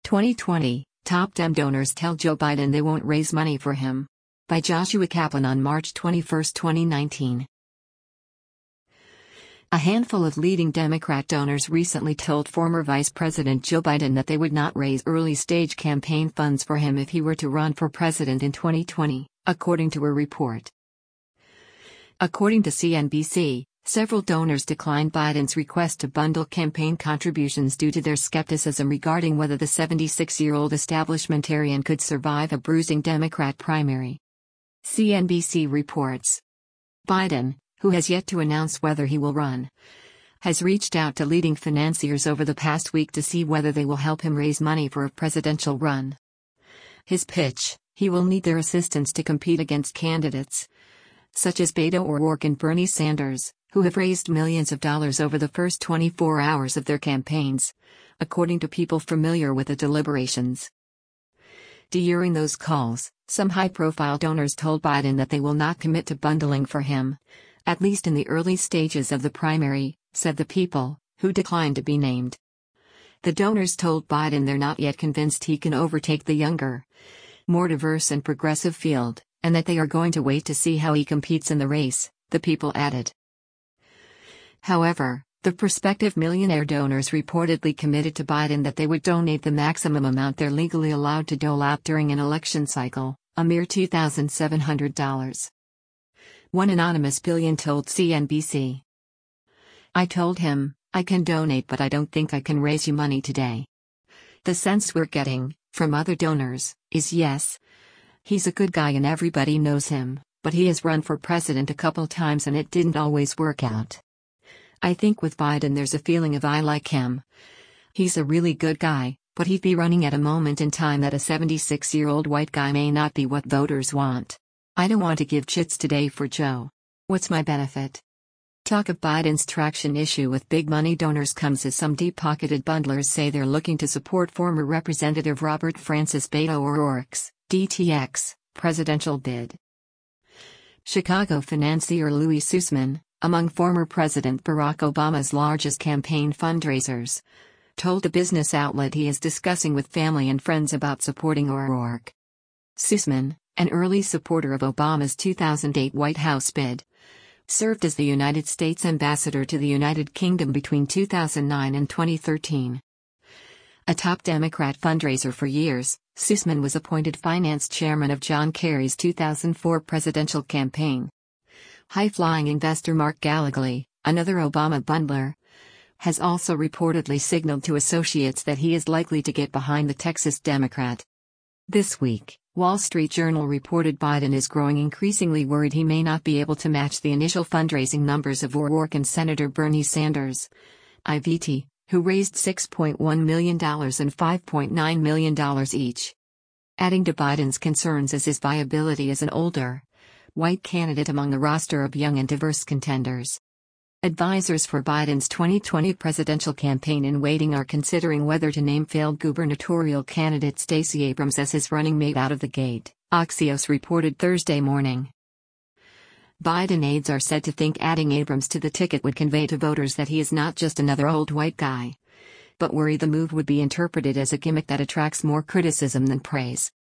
2020, top Dem donors tell Joe Biden they won't raise money for him. By Joshua Kaplan on March 21, 2019. A handful of leading Democrat donors recently told former Vice President Joe Biden that they would not raise early-stage campaign funds for him if he were to run for president in 2020, according to a report. According to CNBC, several donors declined Biden's request to bundle campaign contributions due to their skepticism regarding whether the 76-year-old establishmentarian could survive a bruising Democrat primary. CNBC reports. Biden, who has yet to announce whether he will run, has reached out to leading financiers over the past week to see whether they will help him raise money for a presidential run. His pitch: he will need their assistance to compete against candidates such as Beto O'Rourke and Bernie Sanders, who have raised millions of dollars over the first 24 hours of their campaigns, according to people familiar with the deliberations. During those calls, some high-profile donors told Biden that they will not commit to bundling for him, at least in the early stages of the primary, said the people, who declined to be named. The donors told Biden they're not yet convinced he can overtake the younger, more diverse and progressive field, and that they are going to wait to see how he competes in the race, the people added. However, the prospective millionaire donors reportedly committed to Biden that they would donate the maximum amount they're legally allowed to dole out during an election cycle, a mere $2,700. One anonymous billion told CNBC. I told him, I can donate, but I don't think I can raise you money today. The sense we're getting, from other donors, is yes. He's a good guy and everybody knows him, but he has run for president a couple times and it didn't always work out. I think with Biden there's a feeling of I like him. He's a really good guy, but he'd be running at a moment in time that a 76-year-old white guy may not be what voters want. I don't want to give chits today for Joe. What's my benefit? Talk of Biden's traction issue with big money donors comes as some deep-pocketed bundlers say they're looking to support former Representative Robert Francis Beto O'Rourke's DTX presidential bid. Chicago financier Louis Sussman, among former President Barack Obama's largest campaign fundraisers, told a business outlet he is discussing with family and friends about supporting O'Rourke. Sussman, an early supporter of Obama's 2008 White House bid, served as the United States ambassador to the United Kingdom between 2009 and 2013. A top Democrat fundraiser for years, Sussman was appointed finance chairman of John Kerry's 2004 presidential campaign. High-flying investor Mark Gallegly, another Obama bundler, has also reportedly signaled to associates that he is likely to get behind the Texas Democrat. This week, Wall Street Journal reported Biden is growing increasingly worried he may not be able to match the initial fundraising numbers of O'Rourke and Senator Bernie Sanders, IVT, who raised $6.1 million and $5.9 million each. Adding to Biden's concerns is his viability as an older, white candidate among the roster of young and diverse contenders. Advisors for Biden's 2020 presidential campaign in waiting are considering whether to name failed gubernatorial candidate Stacey Abrams as his running mate out of the gate, Axios reported Thursday morning. Biden aides are said to think adding Abrams to the ticket would convey to voters that he is not just another old white guy, but worry the move would be interpreted as a gimmick that attracts more criticism than praise.